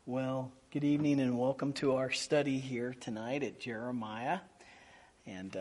Well, good evening and welcome to our study here tonight at Jeremiah. And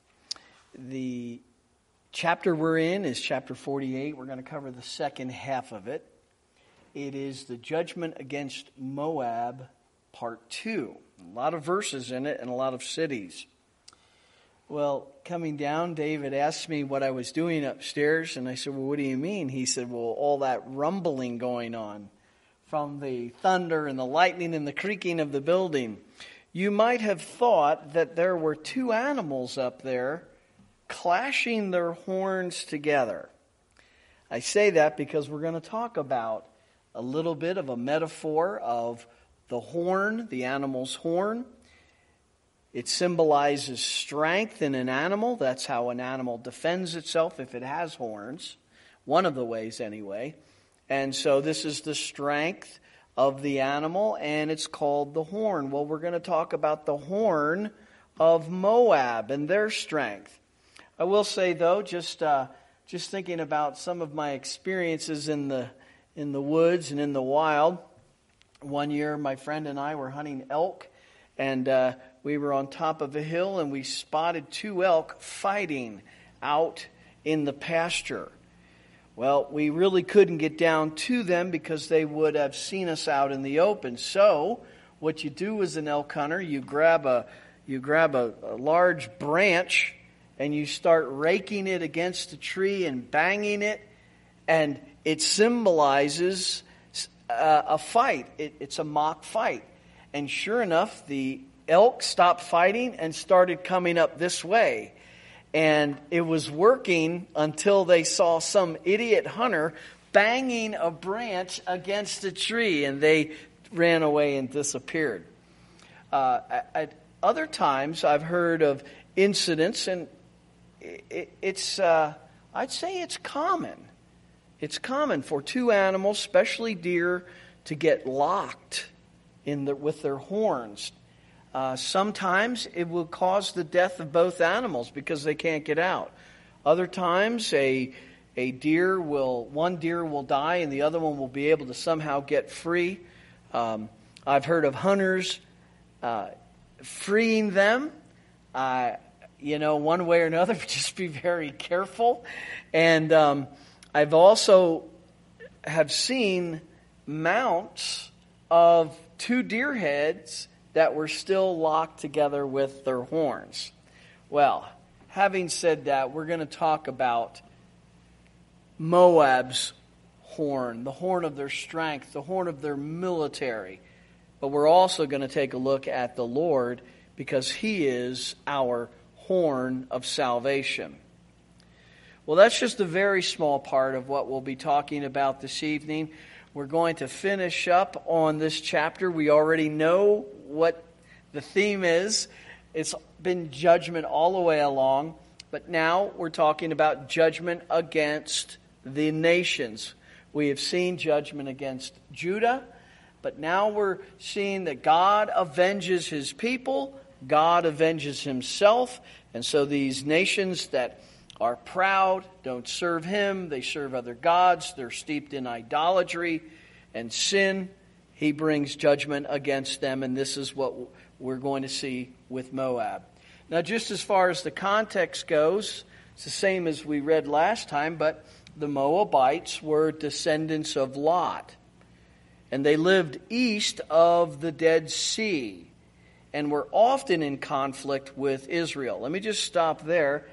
the chapter we're in is chapter 48. We're going to cover the second half of it. It is the judgment against Moab, part 2. A lot of verses in it and a lot of cities. Well, coming down, David asked me what I was doing upstairs, and I said, well, what do you mean? He said, well, all that rumbling going on from the thunder and the lightning and the creaking of the building. You might have thought that there were two animals up there clashing their horns together. I say that because we're going to talk about a little bit of a metaphor of the horn, the animal's horn. It symbolizes strength in an animal. That's how an animal defends itself if it has horns. One of the ways anyway. And so this is the strength of the animal, and it's called the horn. Well, we're going to talk about the horn of Moab and their strength. I will say, though, just thinking about some of my experiences in the woods and in the wild. One year, my friend and I were hunting elk, and we were on top of a hill, and we spotted two elk fighting out in the pasture. Well, we really couldn't get down to them because they would have seen us out in the open. So, what you do as an elk hunter, you grab a large branch and you start raking it against a tree and banging it, and it symbolizes a fight. It's a mock fight. And sure enough, the elk stopped fighting and started coming up this way. And it was working until they saw some idiot hunter banging a branch against a tree, and they ran away and disappeared. At other times, I've heard of incidents, and I'd say it's common. It's common for two animals, especially deer, to get locked with their horns. Sometimes it will cause the death of both animals because they can't get out. Other times one deer will die and the other one will be able to somehow get free. I've heard of hunters freeing them. One way or another, just be very careful. And I've also have seen mounts of two deer heads that were still locked together with their horns. Well, having said that, we're going to talk about Moab's horn, the horn of their strength, the horn of their military. But we're also going to take a look at the Lord because He is our horn of salvation. Well, that's just a very small part of what we'll be talking about this evening. We're going to finish up on this chapter. We already know what the theme is. It's been judgment all the way along. But now we're talking about judgment against the nations. We have seen judgment against Judah. But now we're seeing that God avenges His people. God avenges Himself. And so these nations that are proud, don't serve Him, they serve other gods, they're steeped in idolatry and sin, He brings judgment against them, and this is what we're going to see with Moab. Now, just as far as the context goes, it's the same as we read last time, but the Moabites were descendants of Lot, and they lived east of the Dead Sea, and were often in conflict with Israel. Let me just stop there.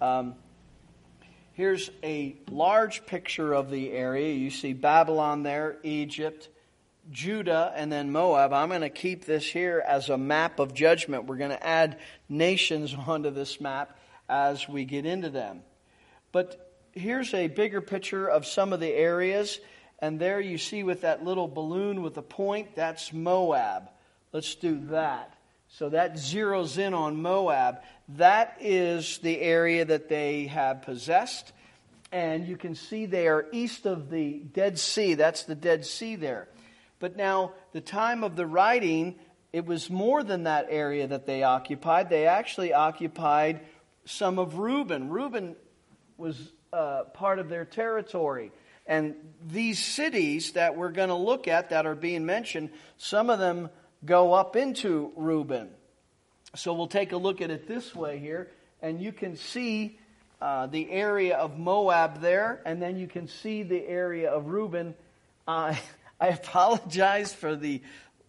Here's a large picture of the area. You see Babylon there, Egypt, Judah, and then Moab. I'm going to keep this here as a map of judgment. We're going to add nations onto this map as we get into them. But here's a bigger picture of some of the areas. And there you see with that little balloon with a point, that's Moab. Let's do that. So that zeroes in on Moab. That is the area that they have possessed. And you can see they are east of the Dead Sea. That's the Dead Sea there. But now, the time of the writing, it was more than that area that they occupied. They actually occupied some of Reuben. Reuben was part of their territory. And these cities that we're going to look at that are being mentioned, some of them go up into Reuben. So we'll take a look at it this way here. And you can see the area of Moab there. And then you can see the area of Reuben. I apologize for the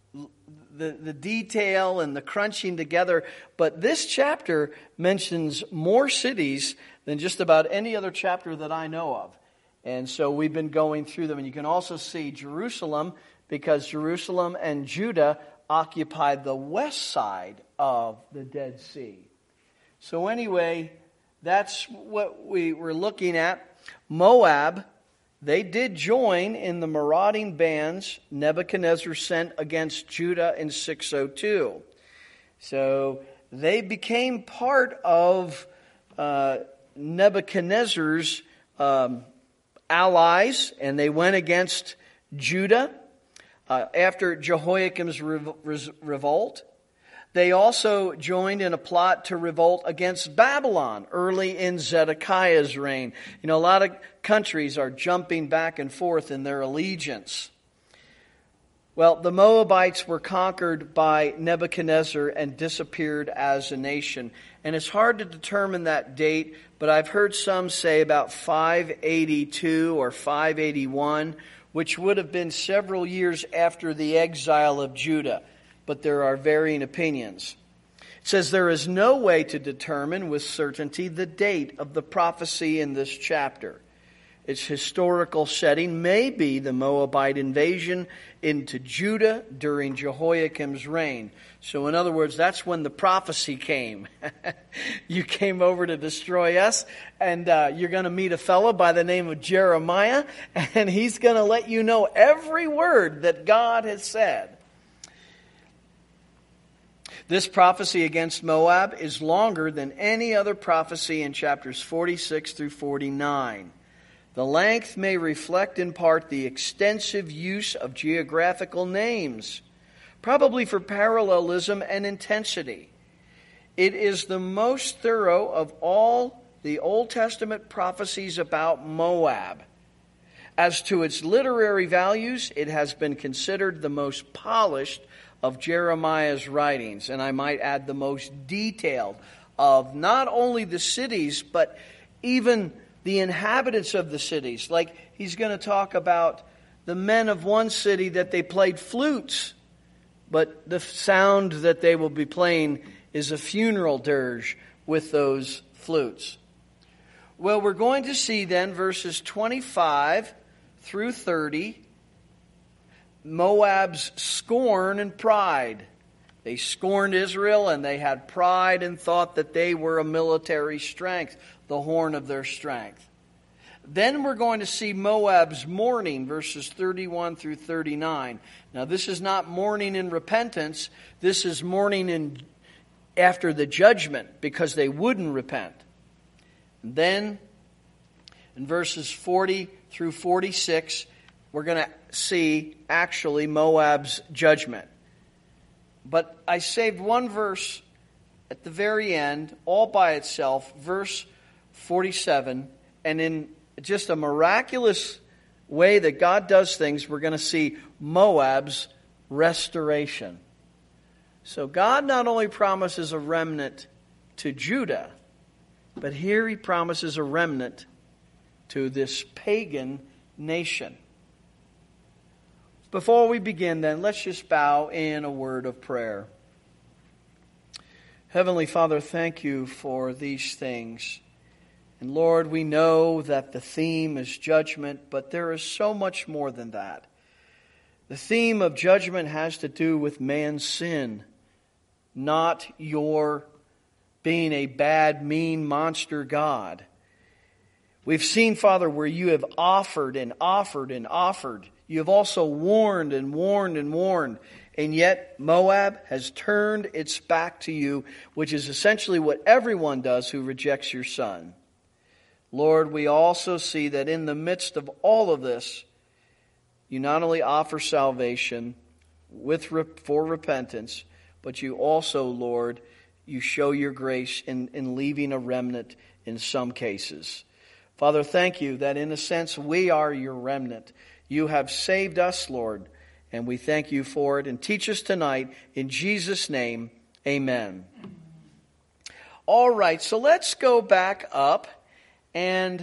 detail and the crunching together. But this chapter mentions more cities than just about any other chapter that I know of. And so we've been going through them. And you can also see Jerusalem, because Jerusalem and Judah occupied the west side of the Dead Sea. So anyway, that's what we were looking at. Moab, they did join in the marauding bands Nebuchadnezzar sent against Judah in 602. So they became part of Nebuchadnezzar's allies, and they went against Judah after Jehoiakim's revolt. They also joined in a plot to revolt against Babylon early in Zedekiah's reign. You know, a lot of countries are jumping back and forth in their allegiance. Well, the Moabites were conquered by Nebuchadnezzar and disappeared as a nation. And it's hard to determine that date, but I've heard some say about 582 or 581, which would have been several years after the exile of Judah. But there are varying opinions. It says there is no way to determine with certainty the date of the prophecy in this chapter. Its historical setting may be the Moabite invasion into Judah during Jehoiakim's reign. So in other words, that's when the prophecy came. You came over to destroy us, and you're going to meet a fellow by the name of Jeremiah, and he's going to let you know every word that God has said. This prophecy against Moab is longer than any other prophecy in chapters 46 through 49. The length may reflect in part the extensive use of geographical names, probably for parallelism and intensity. It is the most thorough of all the Old Testament prophecies about Moab. As to its literary values, it has been considered the most polished of Jeremiah's writings, and I might add the most detailed of not only the cities, but even the inhabitants of the cities. Like he's going to talk about the men of one city that they played flutes, but the sound that they will be playing is a funeral dirge with those flutes. Well, we're going to see then verses 25 through 30, Moab's scorn and pride. They scorned Israel, and they had pride and thought that they were a military strength, the horn of their strength. Then we're going to see Moab's mourning, verses 31 through 39. Now, this is not mourning in repentance. This is mourning after the judgment, because they wouldn't repent. And then, in verses 40 through 46, we're going to see actually Moab's judgment. But I saved one verse at the very end, all by itself, verse 47. And in just a miraculous way that God does things, we're going to see Moab's restoration. So God not only promises a remnant to Judah, but here he promises a remnant to this pagan nation. Before we begin then, let's just bow in a word of prayer. Heavenly Father, thank you for these things. And Lord, we know that the theme is judgment, but there is so much more than that. The theme of judgment has to do with man's sin, not your being a bad, mean monster God. We've seen, Father, where you have offered and offered and offered. You have also warned and warned and warned. And yet Moab has turned its back to you, which is essentially what everyone does who rejects your Son. Lord, we also see that in the midst of all of this, you not only offer salvation for repentance, but you also, Lord, you show your grace in leaving a remnant in some cases. Father, thank you that in a sense we are your remnant. You have saved us, Lord, and we thank you for it. And teach us tonight in Jesus' name, amen. All right, so let's go back up, and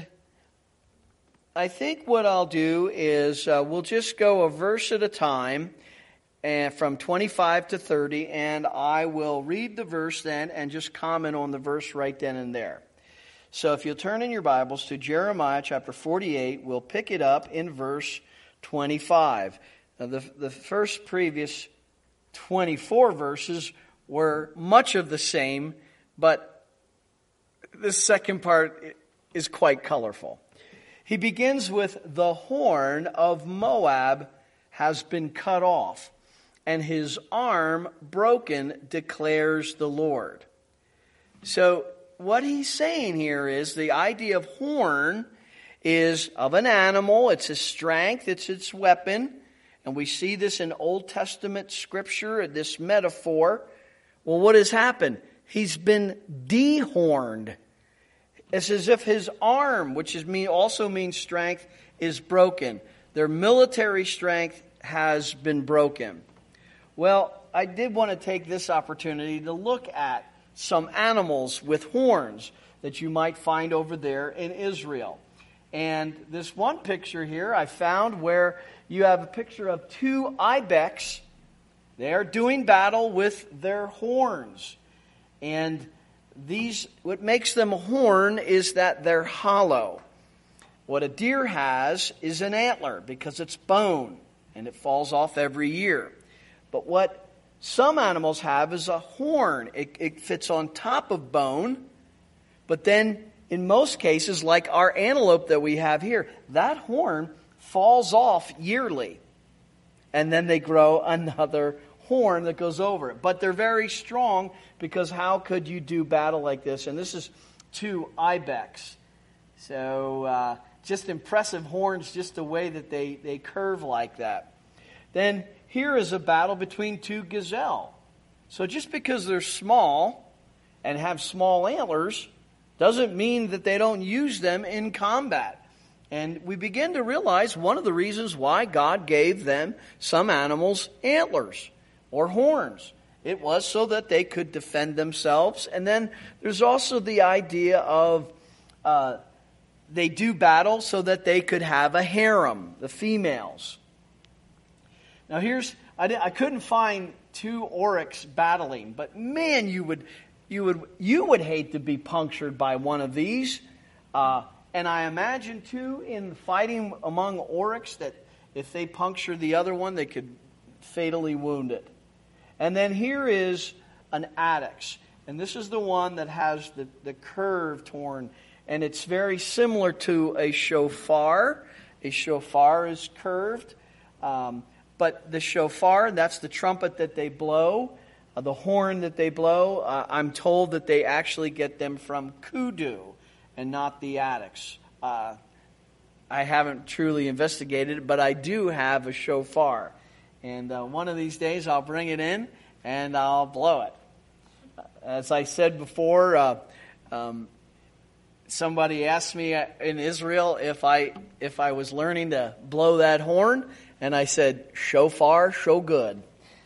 I think what I'll do is we'll just go a verse at a time, and from 25 to 30, and I will read the verse then and just comment on the verse right then and there. So if you'll turn in your Bibles to Jeremiah chapter 48, we'll pick it up in verse 25. Now the first previous 24 verses were much of the same, but the second part is quite colorful. He begins with, "The horn of Moab has been cut off, and his arm broken, declares the Lord." So what he's saying here is the idea of horn is of an animal. It's its strength, it's its weapon. And we see this in Old Testament scripture, this metaphor. Well, what has happened? He's been dehorned. It's as if his arm, which also means strength, is broken. Their military strength has been broken. Well, I did want to take this opportunity to look at some animals with horns that you might find over there in Israel. And this one picture here I found where you have a picture of two ibex. They are doing battle with their horns. And what makes them a horn is that they're hollow. What a deer has is an antler because it's bone and it falls off every year. But what some animals have is a horn. It fits on top of bone, but then in most cases, like our antelope that we have here, that horn falls off yearly. And then they grow another horn that goes over it. But they're very strong because how could you do battle like this? And this is two ibex. So just impressive horns, just the way that they curve like that. Then here is a battle between two gazelle. So just because they're small and have small antlers doesn't mean that they don't use them in combat. And we begin to realize one of the reasons why God gave them, some animals, antlers or horns. It was so that they could defend themselves. And then there's also the idea of they do battle so that they could have a harem, the females. Now I couldn't find two oryx battling, but man, you would hate to be punctured by one of these. And I imagine too, in fighting among oryx, that if they puncture the other one, they could fatally wound it. And then here is an addax, and this is the one that has the curved horn, and it's very similar to a shofar. A shofar is curved. But the shofar, that's the trumpet that they blow, the horn that they blow. I'm told that they actually get them from kudu and not the addax. I haven't truly investigated it, but I do have a shofar. And one of these days I'll bring it in and I'll blow it. As I said before, somebody asked me in Israel if I was learning to blow that horn. And I said, shofar, show good.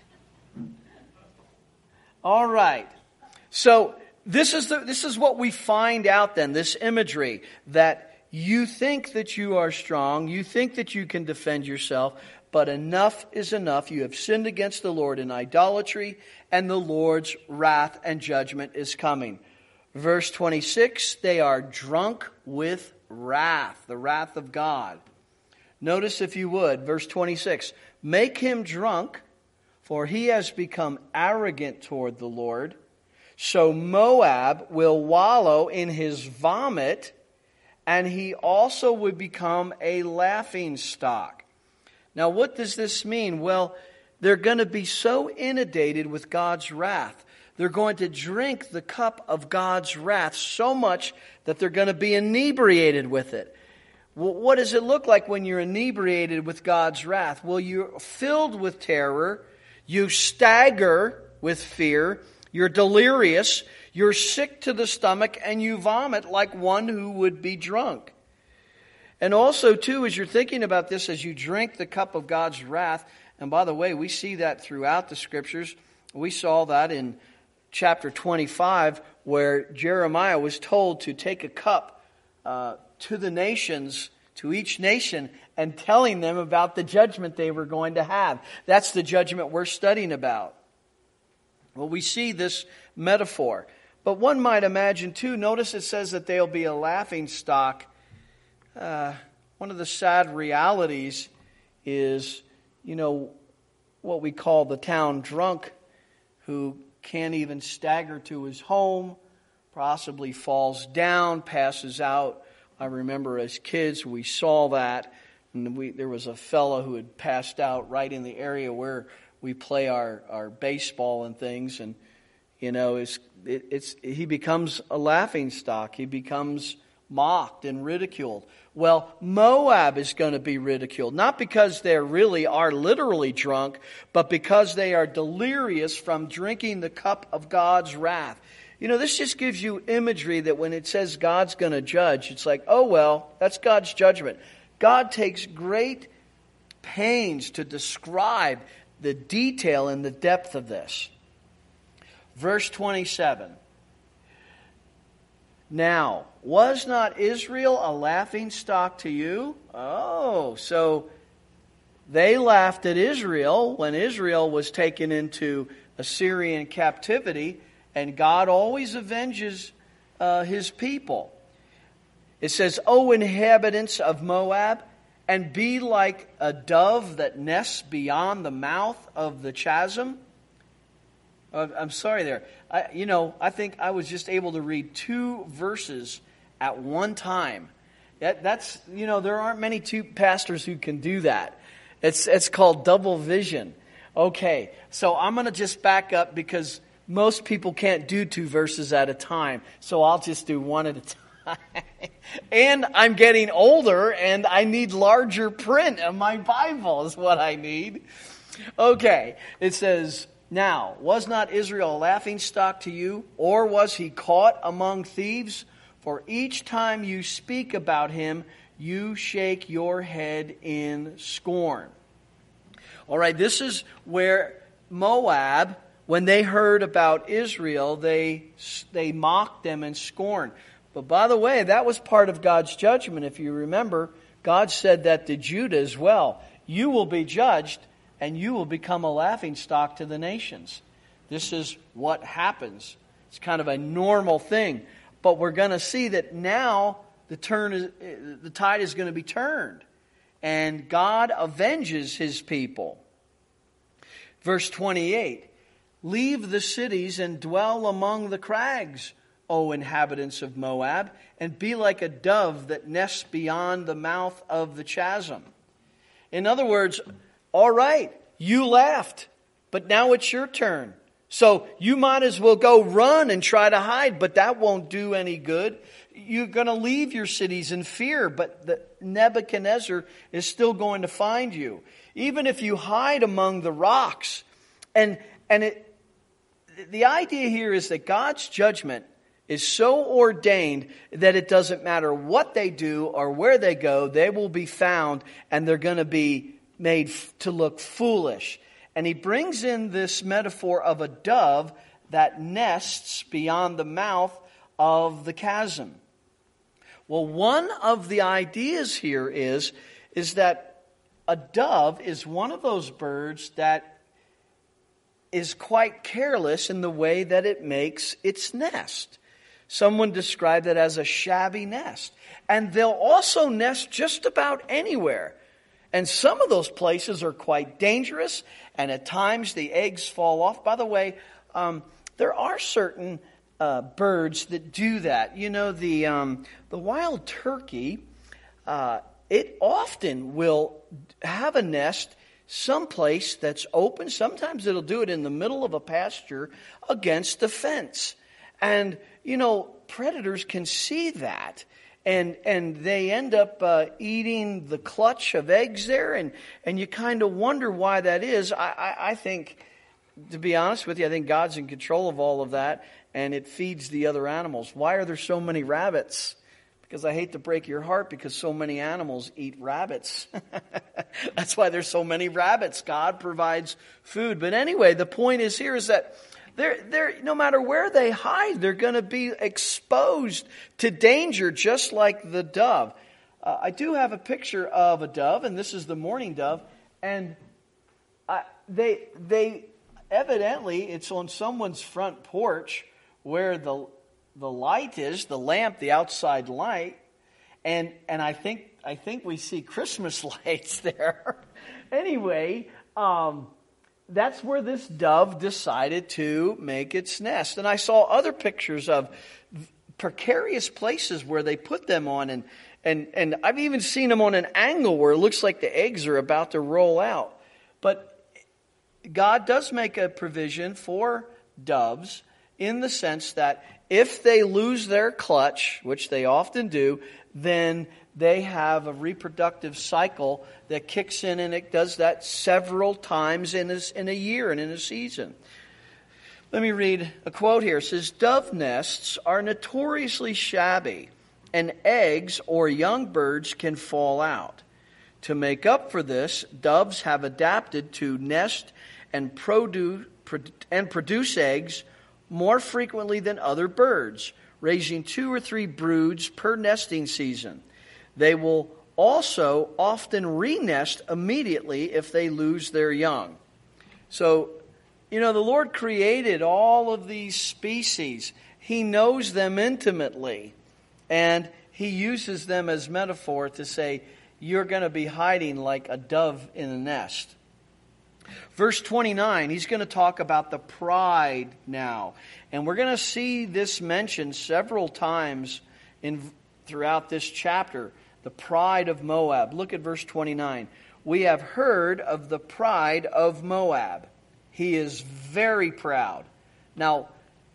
All right. So this is what we find out then, this imagery, that you think that you are strong, you think that you can defend yourself, but enough is enough. You have sinned against the Lord in idolatry, and the Lord's wrath and judgment is coming. Verse 26, they are drunk with wrath, the wrath of God. Notice, if you would, verse 26. Make him drunk, for he has become arrogant toward the Lord. So Moab will wallow in his vomit, and he also would become a laughing stock. Now, what does this mean? Well, they're going to be so inundated with God's wrath. They're going to drink the cup of God's wrath so much that they're going to be inebriated with it. Well, what does it look like when you're inebriated with God's wrath? Well, you're filled with terror. You stagger with fear. You're delirious. You're sick to the stomach, and you vomit like one who would be drunk. And also, too, as you're thinking about this, as you drink the cup of God's wrath, and by the way, we see that throughout the Scriptures. We saw that in chapter 25, where Jeremiah was told to take a cup to the nations, to each nation, and telling them about the judgment they were going to have. That's the judgment we're studying about. Well, we see this metaphor. But one might imagine, too, notice it says that they'll be a laughing stock. One of the sad realities is, what we call the town drunk, who can't even stagger to his home, possibly falls down, passes out. I remember as kids we saw that, and there was a fellow who had passed out right in the area where we play our baseball and things, and he becomes a laughing stock. He becomes mocked and ridiculed. Well, Moab is going to be ridiculed, not because they really are literally drunk, but because they are delirious from drinking the cup of God's wrath. This just gives you imagery that when it says God's going to judge, it's like, oh well, that's God's judgment. God takes great pains to describe the detail and the depth of this. Verse 27. Now, was not Israel a laughing stock to you? Oh, so they laughed at Israel when Israel was taken into Assyrian captivity, and God always avenges His people. It says, O inhabitants of Moab, and be like a dove that nests beyond the mouth of the chasm. I'm sorry there. I think I was just able to read 2 verses at one time. That's there aren't many pastors who can do that. It's called double vision. Okay, so I'm going to just back up because most people can't do 2 verses at a time. So I'll just do one at a time. And I'm getting older and I need larger print of my Bible is what I need. Okay, it says, now, was not Israel a laughingstock to you, or was he caught among thieves? For each time you speak about him, you shake your head in scorn. All right, this is where Moab, when they heard about Israel, they mocked them and scorned. But by the way, that was part of God's judgment. If you remember, God said that to Judah as well. You will be judged, and you will become a laughingstock to the nations. This is what happens. It's kind of a normal thing. But we're going to see that now the tide is going to be turned. And God avenges His people. Verse 28, leave the cities and dwell among the crags, O inhabitants of Moab, and be like a dove that nests beyond the mouth of the chasm. In other words, all right, you laughed, but now it's your turn. So you might as well go run and try to hide, but that won't do any good. You're going to leave your cities in fear, but Nebuchadnezzar is still going to find you. Even if you hide among the rocks. And the idea here is that God's judgment is so ordained that it doesn't matter what they do or where they go, they will be found and they're going to be made to look foolish. And he brings in this metaphor of a dove that nests beyond the mouth of the chasm. Well, one of the ideas here is that a dove is one of those birds that is quite careless in the way that it makes its nest. Someone described it as a shabby nest. And they'll also nest just about anywhere. And some of those places are quite dangerous, and at times the eggs fall off. By the way, there are certain birds that do that. The wild turkey, it often will have a nest someplace that's open. Sometimes it'll do it in the middle of a pasture against a fence. And, predators can see that. And they end up eating the clutch of eggs there, and you kind of wonder why that is. I think, to be honest with you, I think God's in control of all of that, and it feeds the other animals. Why are there so many rabbits? because I hate to break your heart because so many animals eat rabbits. That's why there's so many rabbits. God provides food. But anyway, the point is here is that they're no matter where they hide, they're going to be exposed to danger just like the dove. I do have a picture of a dove, and this is the mourning dove. And they evidently, it's on someone's front porch where the light is, the lamp, the outside light. And I think we see Christmas lights there. Anyway, that's where this dove decided to make its nest. And I saw other pictures of precarious places where they put them on. And I've even seen them on an angle where it looks like the eggs are about to roll out. But God does make a provision for doves in the sense that if they lose their clutch, which they often do, then they have a reproductive cycle that kicks in, and it does that several times in a year and in a season. Let me read a quote here. It says, "Dove nests are notoriously shabby, and eggs or young birds can fall out. To make up for this, doves have adapted to nest and produce eggs more frequently than other birds, raising 2 or 3 broods per nesting season. They will also often re-nest immediately if they lose their young." So, the Lord created all of these species. He knows them intimately. And He uses them as metaphor to say, you're going to be hiding like a dove in a nest. Verse 29, He's going to talk about the pride now. And we're going to see this mentioned several times throughout this chapter. The pride of Moab. Look at verse 29. "We have heard of the pride of Moab. He is very proud." Now,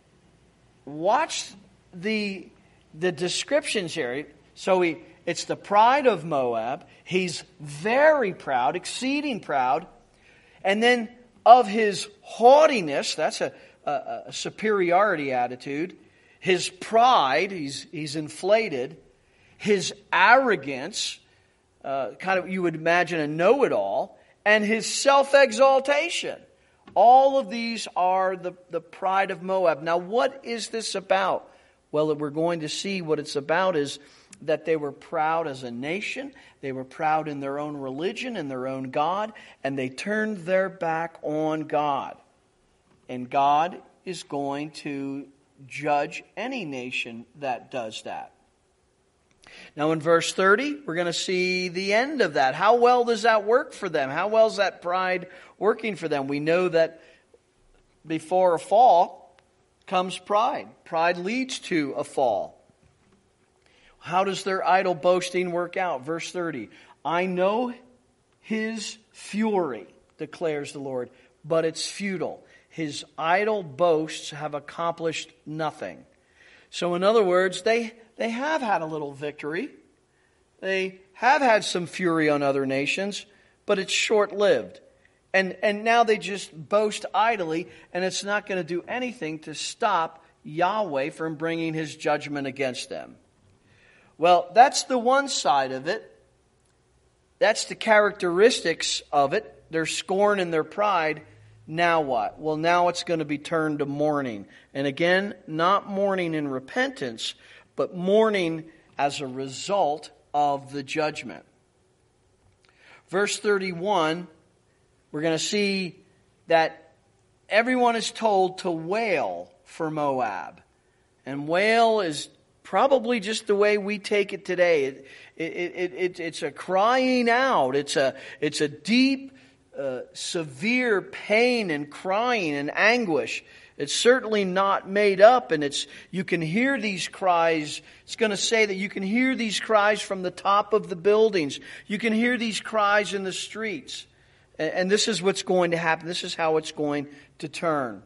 watch the descriptions here. So it's the pride of Moab. He's very proud, exceeding proud. And then of his haughtiness, that's a superiority attitude. His pride, he's inflated. His arrogance, kind of you would imagine a know-it-all. And his self-exaltation. All of these are the pride of Moab. Now, what is this about? Well, we're going to see what it's about is that they were proud as a nation. They were proud in their own religion and their own God. And they turned their back on God. And God is going to judge any nation that does that. Now in verse 30, we're going to see the end of that. How well does that work for them? How well is that pride working for them? We know that before a fall comes pride. Pride leads to a fall. How does their idle boasting work out? Verse 30, "I know his fury, declares the Lord, but it's futile. His idle boasts have accomplished nothing." So in other words, they have had a little victory. They have had some fury on other nations, but it's short-lived. And now they just boast idly, and it's not going to do anything to stop Yahweh from bringing His judgment against them. Well, that's the one side of it. That's the characteristics of it. Their scorn and their pride. Now what? Well, now it's going to be turned to mourning. And again, not mourning in repentance, but mourning as a result of the judgment. Verse 31, we're going to see that everyone is told to wail for Moab. And wail is probably just the way we take it today. It's a crying out. It's a deep, severe pain and crying and anguish. It's certainly not made up, and you can hear these cries. It's going to say that you can hear these cries from the top of the buildings. You can hear these cries in the streets. And this is what's going to happen. This is how it's going to turn.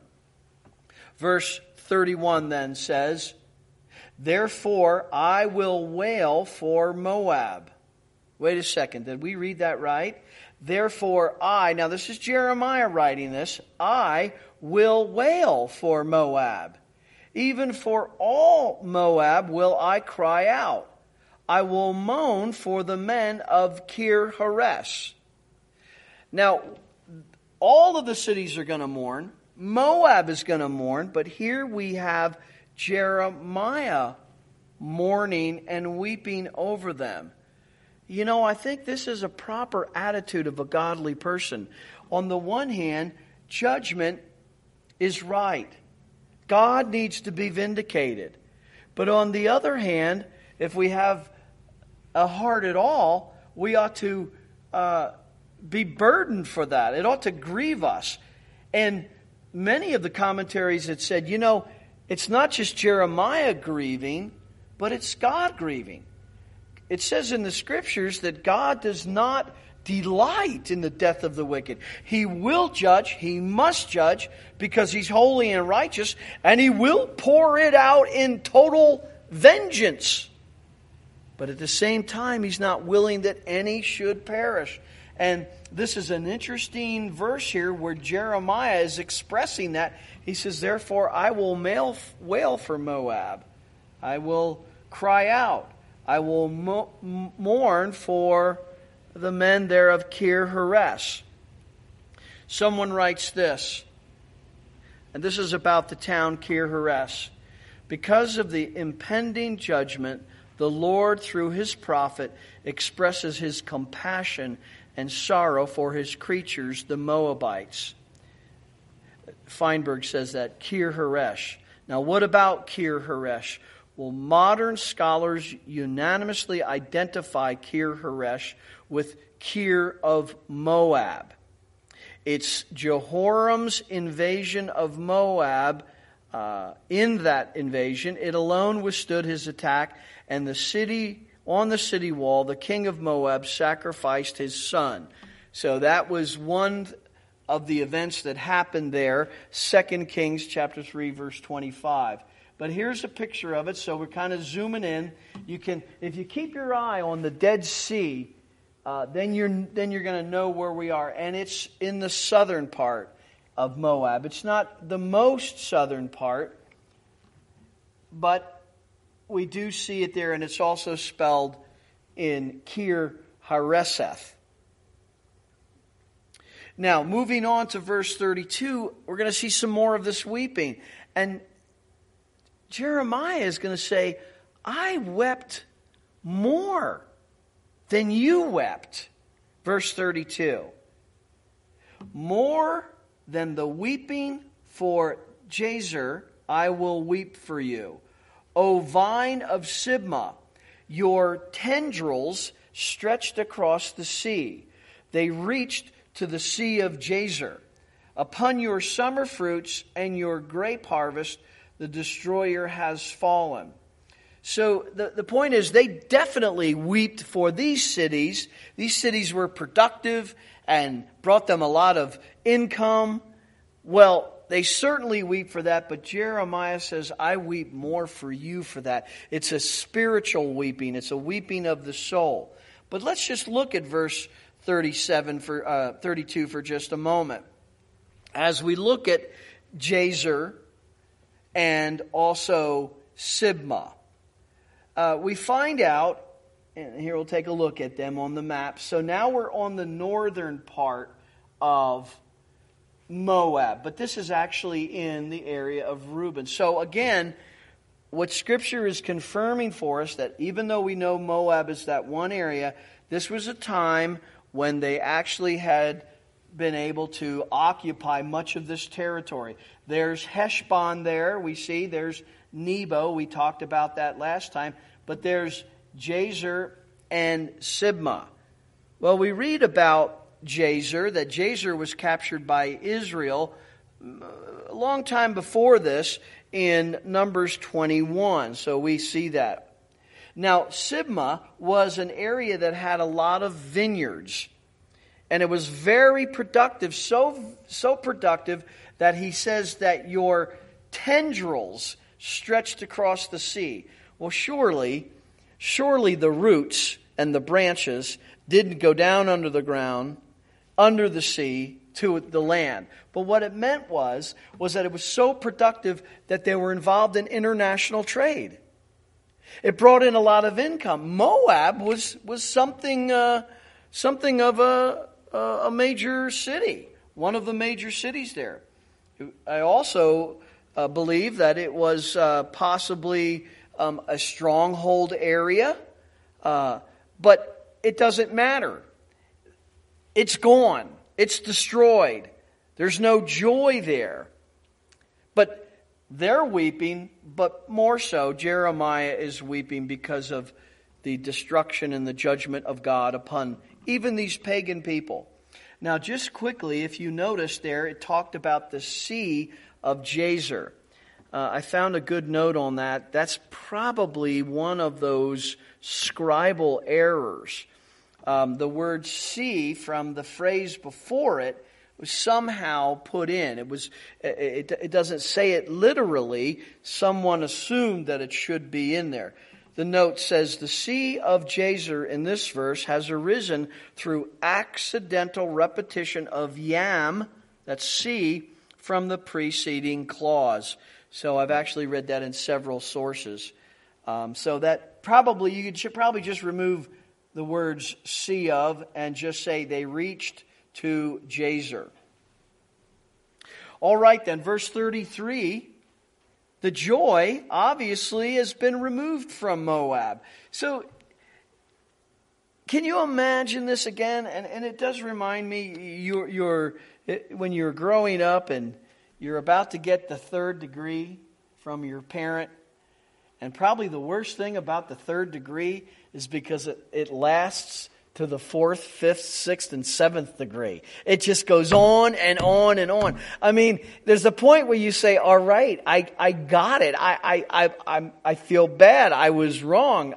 Verse 31 then says, "Therefore I will wail for Moab." Wait a second, did we read that right? "Therefore now this is Jeremiah writing this, I will wail for Moab. Even for all Moab will I cry out. I will mourn for the men of Kir Haresh. Now, all of the cities are going to mourn. Moab is going to mourn. But here we have Jeremiah mourning and weeping over them. You know, I think this is a proper attitude of a godly person. On the one hand, judgment is right. God needs to be vindicated. But on the other hand, if we have a heart at all, we ought to be burdened for that. It ought to grieve us. And many of the commentaries had said, you know, it's not just Jeremiah grieving, but it's God grieving. It says in the Scriptures that God does not delight in the death of the wicked. He will judge, He must judge, because He's holy and righteous, and He will pour it out in total vengeance. But at the same time, He's not willing that any should perish. And this is an interesting verse here where Jeremiah is expressing that. He says, therefore, I will wail for Moab. I will cry out. I will mourn for the men there of Kir Haresh. Someone writes this, and this is about the town Kir Haresh. Because of the impending judgment, the Lord, through His prophet, expresses His compassion and sorrow for His creatures, the Moabites. Feinberg says that, Kir Haresh. Now, what about Kir Haresh? Well, modern scholars unanimously identify Kir Haresh with Kir of Moab. It's Jehoram's invasion of Moab. In that invasion, it alone withstood his attack, and on the city wall, the king of Moab sacrificed his son. So that was one of the events that happened there, 2 Kings chapter 3, verse 25. But here's a picture of it, so we're kind of zooming in. You can, if you keep your eye on the Dead Sea, then you're going to know where we are, and it's in the southern part of Moab. It's not the most southern part, but we do see it there, and it's also spelled in Kir Hareseth. Now, moving on to verse 32, we're going to see some more of this weeping. And Jeremiah is going to say, I wept more than you wept. Verse 32. More than the weeping for Jazer, I will weep for you. O vine of Sibmah, your tendrils stretched across the sea. They reached to the sea of Jazer. Upon your summer fruits and your grape harvest, the destroyer has fallen. So the point is, they definitely wept for these cities. These cities were productive and brought them a lot of income. Well, they certainly weep for that, but Jeremiah says, I weep more for you for that. It's a spiritual weeping. It's a weeping of the soul. But let's just look at verse 32 for just a moment. As we look at Jazer and also Sibmah, we find out, and here we'll take a look at them on the map. So now we're on the northern part of Moab, but this is actually in the area of Reuben. So again, what Scripture is confirming for us, that even though we know Moab is that one area, this was a time when they actually had been able to occupy much of this territory. There's Heshbon there, we see. There's Nebo, we talked about that last time. But there's Jazer and Sibmah. Well, we read about Jazer, that Jazer was captured by Israel a long time before this in Numbers 21. So we see that. Now, Sibmah was an area that had a lot of vineyards. And it was very productive, so productive that he says that your tendrils stretched across the sea. Well, surely the roots and the branches didn't go down under the ground, under the sea, to the land. But what it meant was that it was so productive that they were involved in international trade. It brought in a lot of income. Moab was something of a major city, one of the major cities there. I also believe that it was possibly a stronghold area, but it doesn't matter. It's gone. It's destroyed. There's no joy there. But they're weeping, but more so, Jeremiah is weeping because of the destruction and the judgment of God upon even these pagan people. Now, just quickly, if you notice there, it talked about the Sea of Jazer. I found a good note on that. That's probably one of those scribal errors. The word sea from the phrase before it was somehow put in. It doesn't say it literally. Someone assumed that it should be in there. The note says, the Sea of Jazer in this verse has arisen through accidental repetition of yam, that's sea, from the preceding clause. So I've actually read that in several sources. So that probably, you should probably just remove the words sea of and just say they reached to Jazer. All right then, verse 33, the joy obviously has been removed from Moab. So can you imagine this again? And it does remind me, when you're growing up and you're about to get the third degree from your parent, and probably the worst thing about the third degree is because it lasts to the 4th, 5th, 6th, and 7th degree. It just goes on and on and on. I mean, there's a point where you say, all right, I got it. I feel bad. I was wrong.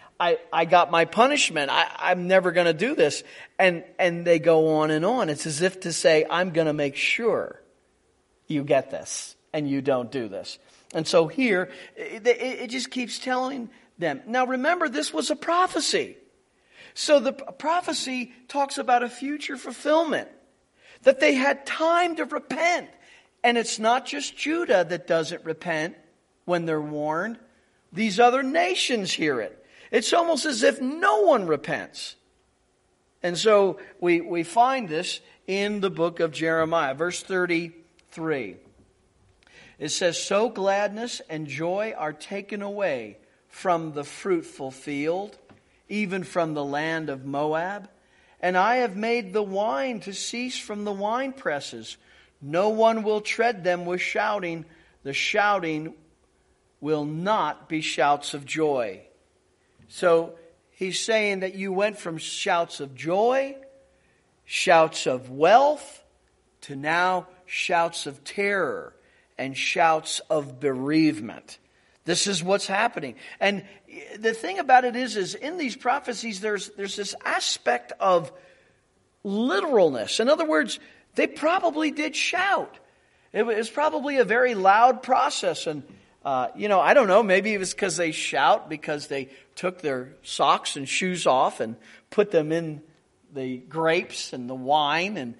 I got my punishment. I'm never going to do this. And they go on and on. It's as if to say, I'm going to make sure you get this and you don't do this. And so here, it just keeps telling them. Now remember, this was a prophecy. So the prophecy talks about a future fulfillment. That they had time to repent. And it's not just Judah that doesn't repent when they're warned. These other nations hear it. It's almost as if no one repents. And so we find this in the book of Jeremiah. Verse 33. It says, so gladness and joy are taken away from the fruitful field, even from the land of Moab. And I have made the wine to cease from the wine presses. No one will tread them with shouting. The shouting will not be shouts of joy. So he's saying that you went from shouts of joy, shouts of wealth, to now shouts of terror and shouts of bereavement. This is what's happening. And the thing about it is in these prophecies, there's this aspect of literalness. In other words, they probably did shout. It was probably a very loud process. And, I don't know, maybe it was because they shout because they took their socks and shoes off and put them in the grapes and the wine and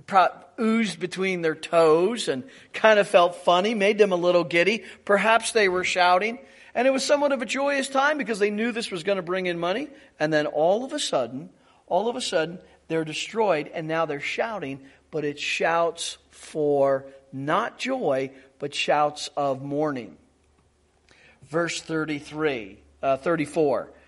oozed between their toes and kind of felt funny, made them a little giddy. Perhaps they were shouting. And it was somewhat of a joyous time because they knew this was going to bring in money. And then all of a sudden, they're destroyed and now they're shouting. But it's shouts for not joy, but shouts of mourning. Verse 34.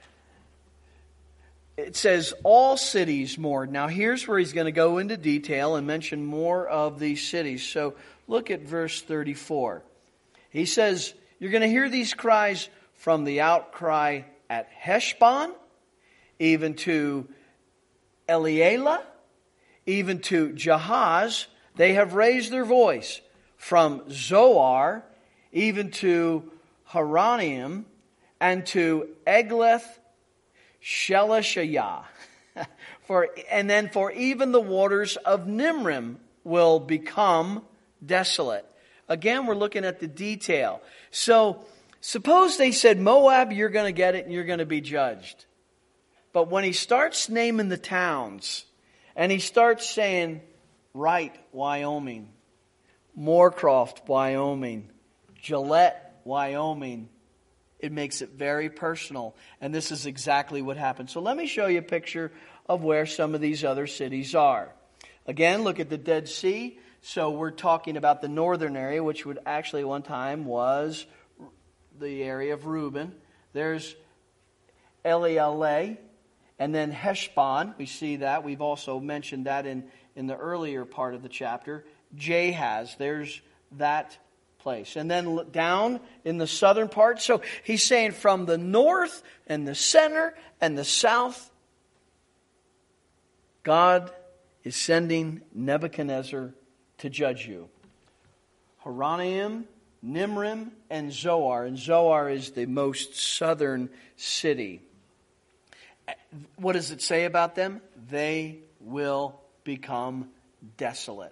It says, all cities mourn. Now here's where he's going to go into detail and mention more of these cities. So look at verse 34. He says, you're going to hear these cries from the outcry at Heshbon, even to Eliela, even to Jahaz. They have raised their voice. From Zoar, even to Horonaim, and to Eglath Shelishayah. For even the waters of Nimrim will become desolate. Again, we're looking at the detail. So, suppose they said, Moab, you're going to get it and you're going to be judged. But when he starts naming the towns, and he starts saying, Wright, Wyoming, Moorcroft, Wyoming, Gillette, Wyoming, It makes it very personal. And this is exactly what happened. So let me show you a picture of where some of these other cities are. Again, look at the Dead Sea. So we're talking about the northern area, which would actually one time was the area of Reuben. There's Elealeh, and then Heshbon. We see that. We've also mentioned that in the earlier part of the chapter. Jahaz, there's that place. And then down in the southern part. So he's saying from the north and the center and the south, God is sending Nebuchadnezzar to judge you. Horonaim, Nimrim, and Zoar. And Zoar is the most southern city. What does it say about them? They will become desolate.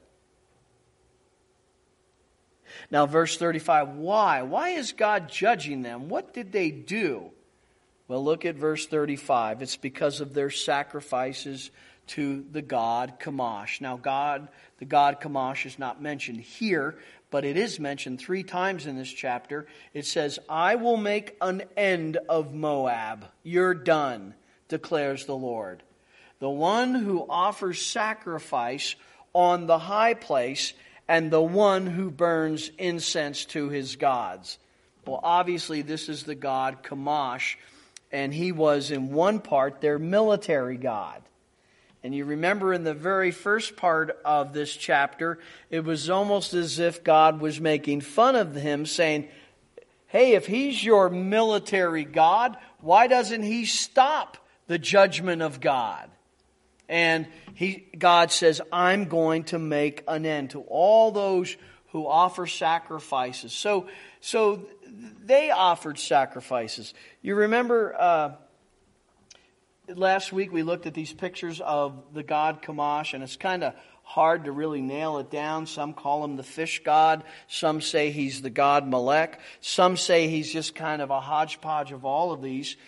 Now, verse 35, why? Why is God judging them? What did they do? Well, look at verse 35. It's because of their sacrifices to the god Chemosh. Now, the god Chemosh is not mentioned here, but it is mentioned 3 times in this chapter. It says, I will make an end of Moab. You're done, declares the Lord. The one who offers sacrifice on the high place and the one who burns incense to his gods. Well, obviously, this is the god Chemosh, and he was in one part their military god. And you remember in the very first part of this chapter, it was almost as if God was making fun of him, saying, hey, if he's your military god, why doesn't he stop the judgment of God? And God says, I'm going to make an end to all those who offer sacrifices. So they offered sacrifices. You remember last week we looked at these pictures of the god Chemosh, and it's kind of hard to really nail it down. Some call him the fish god. Some say he's the god Molech. Some say he's just kind of a hodgepodge of all of these.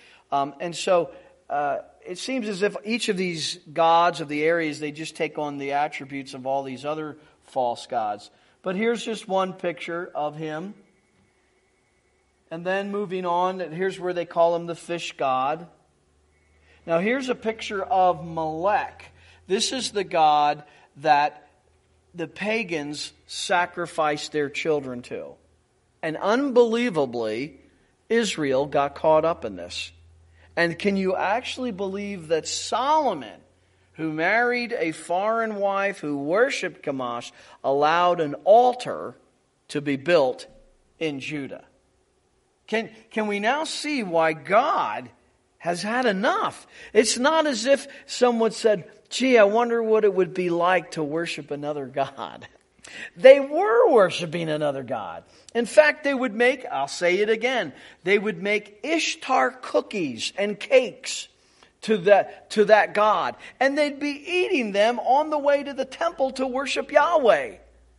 It seems as if each of these gods of the areas, they just take on the attributes of all these other false gods. But here's just one picture of him. And then moving on, here's where they call him the fish god. Now here's a picture of Molech. This is the god that the pagans sacrificed their children to. And unbelievably, Israel got caught up in this. And can you actually believe that Solomon, who married a foreign wife who worshipped Chemosh, allowed an altar to be built in Judah? Can we now see why God has had enough? It's not as if someone said, gee, I wonder what it would be like to worship another god. They were worshiping another god. In fact, they would make, I'll say it again, they would make Ishtar cookies and cakes to that god. And they'd be eating them on the way to the temple to worship Yahweh.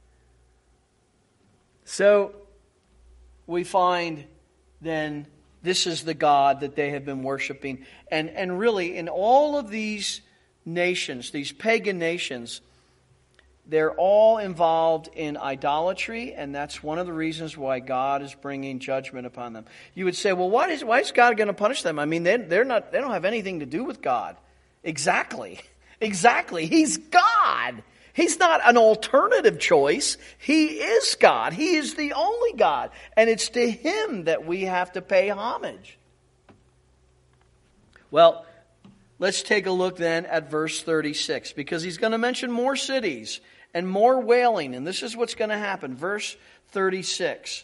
So we find then this is the god that they have been worshiping. And really in all of these nations, these pagan nations, they're all involved in idolatry, and that's one of the reasons why God is bringing judgment upon them. You would say, well, why is God going to punish them? I mean, they don't have anything to do with God. Exactly. He's God. He's not an alternative choice. He is God. He is the only God, and it's to Him that we have to pay homage. Well, let's take a look then at verse 36, because he's going to mention more cities and more wailing, and this is what's going to happen. Verse 36.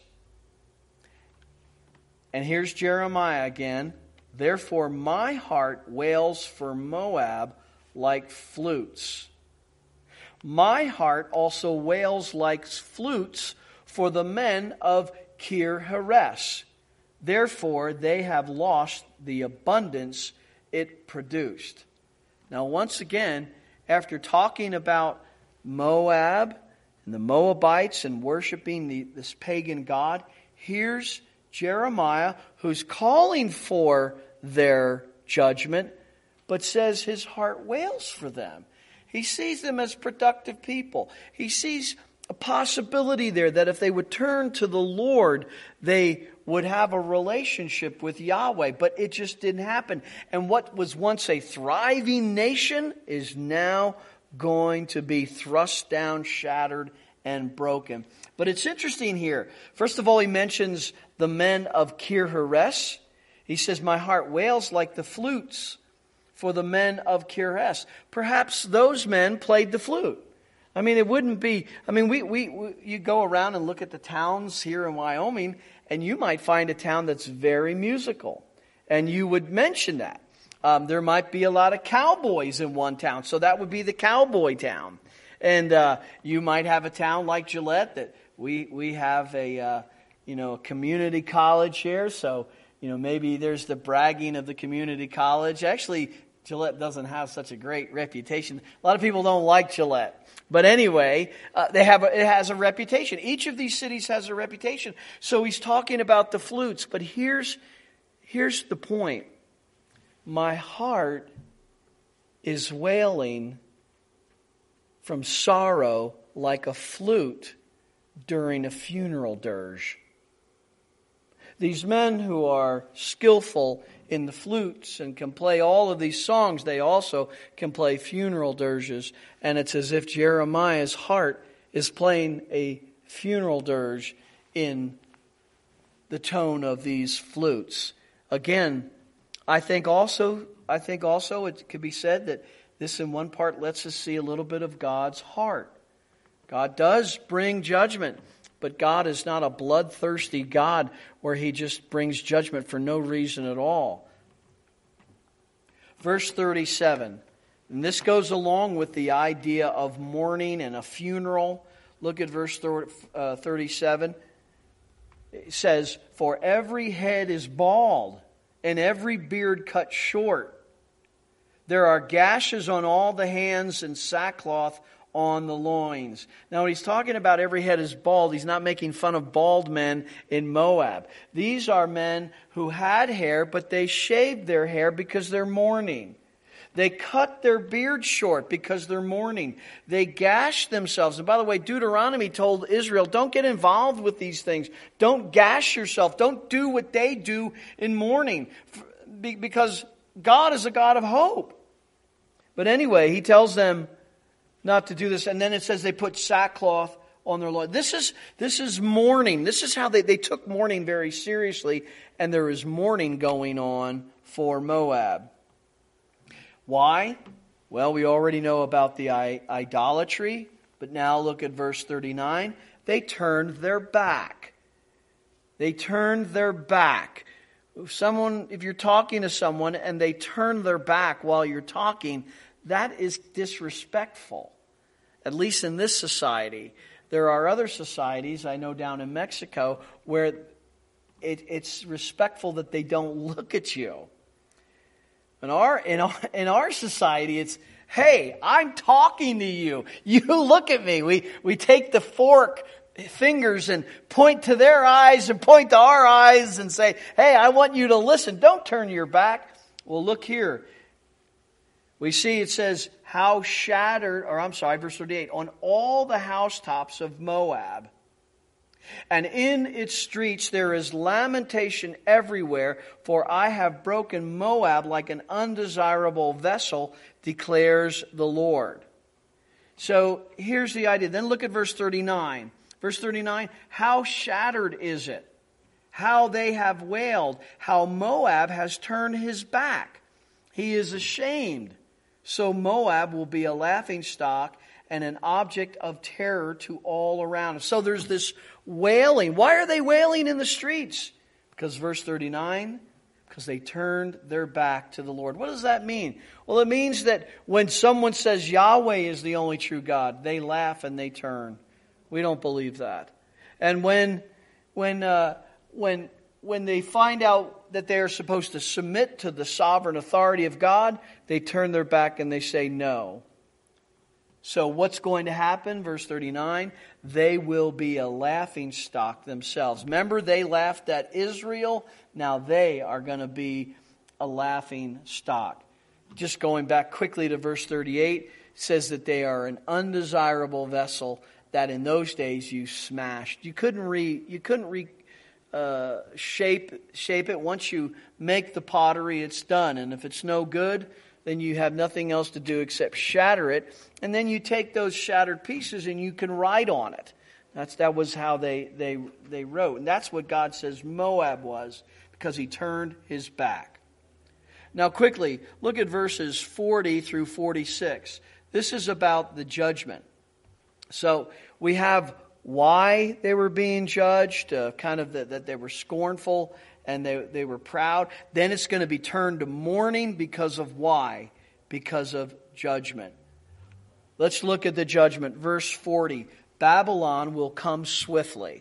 And here's Jeremiah again. Therefore my heart wails for Moab like flutes. My heart also wails like flutes for the men of Kir Heres. Therefore they have lost the abundance it produced. Now once again, after talking about Moab and the Moabites and worshiping this pagan god, here's Jeremiah who's calling for their judgment, but says his heart wails for them. He sees them as productive people. He sees a possibility there that if they would turn to the Lord, they would have a relationship with Yahweh, but it just didn't happen. And what was once a thriving nation is now going to be thrust down, shattered, and broken. But it's interesting here. First of all, he mentions the men of Kir-Heres. He says, my heart wails like the flutes for the men of Kir-Heres. Perhaps those men played the flute. I mean, it wouldn't be, I mean, you go around and look at the towns here in Wyoming, and you might find a town that's very musical. And you would mention that. There might be a lot of cowboys in one town, so that would be the cowboy town. And you might have a town like Gillette that we have a community college here, so maybe there's the bragging of the community college. Actually, Gillette doesn't have such a great reputation. A lot of people don't like Gillette. But anyway, it has a reputation. Each of these cities has a reputation. So he's talking about the flutes. But here's the point. My heart is wailing from sorrow like a flute during a funeral dirge. These men who are skillful in the flutes and can play all of these songs, they also can play funeral dirges. And it's as if Jeremiah's heart is playing a funeral dirge in the tone of these flutes. Again, I think also it could be said that this in one part lets us see a little bit of God's heart. God does bring judgment. But God is not a bloodthirsty God where He just brings judgment for no reason at all. Verse 37. And this goes along with the idea of mourning and a funeral. Look at verse 37. It says, for every head is bald and every beard cut short. There are gashes on all the hands and sackcloth on the loins. Now, when he's talking about every head is bald, he's not making fun of bald men in Moab. These are men who had hair, but they shaved their hair because they're mourning. They cut their beard short because they're mourning. They gashed themselves. And by the way, Deuteronomy told Israel, don't get involved with these things. Don't gash yourself. Don't do what they do in mourning. Because God is a God of hope. But anyway, he tells them not to do this. And then it says they put sackcloth on their loins. This is mourning. This is how they took mourning very seriously. And there is mourning going on for Moab. Why? Well, we already know about the idolatry. But now look at verse 39. They turned their back. They turned their back. If you're talking to someone and they turn their back while you're talking, that is disrespectful. At least in this society. There are other societies, I know down in Mexico, where it's respectful that they don't look at you. In our society, it's, hey, I'm talking to you. You look at me. We take the fingers and point to their eyes and point to our eyes and say, hey, I want you to listen. Don't turn your back. Well, look here. We see it says, verse 38, on all the housetops of Moab, and in its streets there is lamentation everywhere, for I have broken Moab like an undesirable vessel, declares the Lord. So here's the idea. Then look at verse 39. Verse 39, how shattered is it? How they have wailed, how Moab has turned his back. He is ashamed. So Moab will be a laughingstock and an object of terror to all around. So there's this wailing. Why are they wailing in the streets? Because verse 39, because they turned their back to the Lord. What does that mean? Well, it means that when someone says Yahweh is the only true God, they laugh and they turn. We don't believe that. And when they find out that they are supposed to submit to the sovereign authority of God, they turn their back and they say no. So what's going to happen? Verse 39, they will be a laughingstock themselves. Remember, they laughed at Israel. Now they are going to be a laughingstock. Just going back quickly to verse 38, it says that they are an undesirable vessel that in those days you smashed. You couldn't shape it. Once you make the pottery, it's done. And if it's no good, then you have nothing else to do except shatter it. And then you take those shattered pieces and you can write on it. That was how they wrote. And that's what God says Moab was, because he turned his back. Now quickly, look at verses 40 through 46. This is about the judgment. So we have why they were being judged, kind of that they were scornful and they were proud. Then it's going to be turned to mourning because of why? Because of judgment. Let's look at the judgment. Verse 40, Babylon will come swiftly.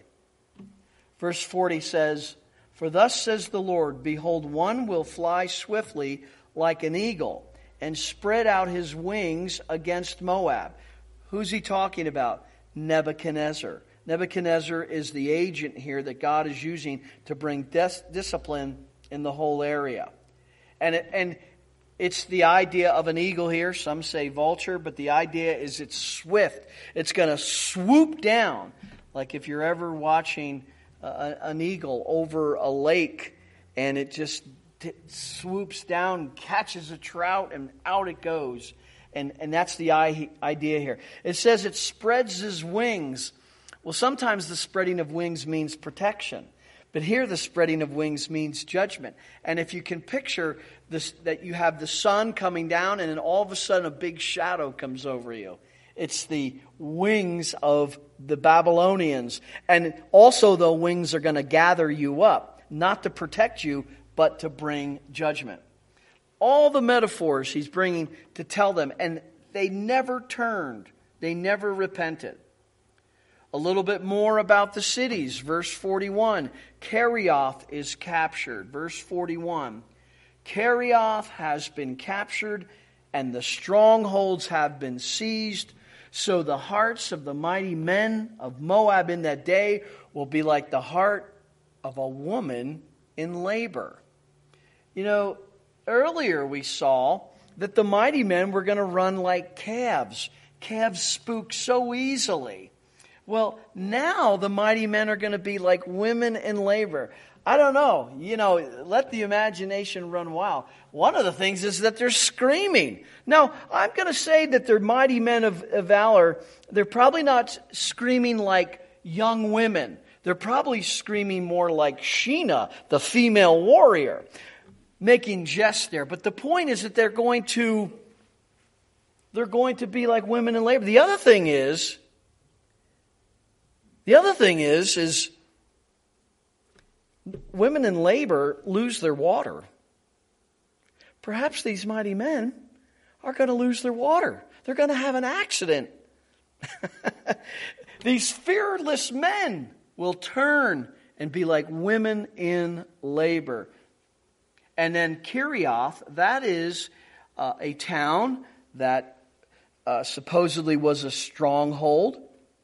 Verse 40 says, "For thus says the Lord, behold, one will fly swiftly like an eagle and spread out his wings against Moab." Who's he talking about? Nebuchadnezzar. Nebuchadnezzar is the agent here that God is using to bring discipline in the whole area. And it's the idea of an eagle here. Some say vulture, but the idea is it's swift. It's going to swoop down. Like if you're ever watching an eagle over a lake and it just swoops down, catches a trout, and out it goes. And that's the idea here. It says it spreads his wings. Well, sometimes the spreading of wings means protection. But here the spreading of wings means judgment. And if you can picture this, that you have the sun coming down and then all of a sudden a big shadow comes over you. It's the wings of the Babylonians. And also the wings are going to gather you up. Not to protect you, but to bring judgment. All the metaphors he's bringing to tell them. And they never turned. They never repented. A little bit more about the cities. Verse 41. Kerioth is captured. Verse 41. Kerioth has been captured and the strongholds have been seized. So the hearts of the mighty men of Moab in that day will be like the heart of a woman in labor. You know, earlier we saw that the mighty men were going to run like calves. Calves spook so easily. Well, now the mighty men are going to be like women in labor. I don't know. You know, let the imagination run wild. One of the things is that they're screaming. Now, I'm going to say that they're mighty men of valor. They're probably not screaming like young women. They're probably screaming more like Sheena, the female warrior, making jest there. But the point is that they're going to be like women in labor. The other thing is women in labor lose their water. Perhaps these mighty men are going to lose their water. They're going to have an accident. These fearless men will turn and be like women in labor. And then Kerioth, that is a town that supposedly was a stronghold.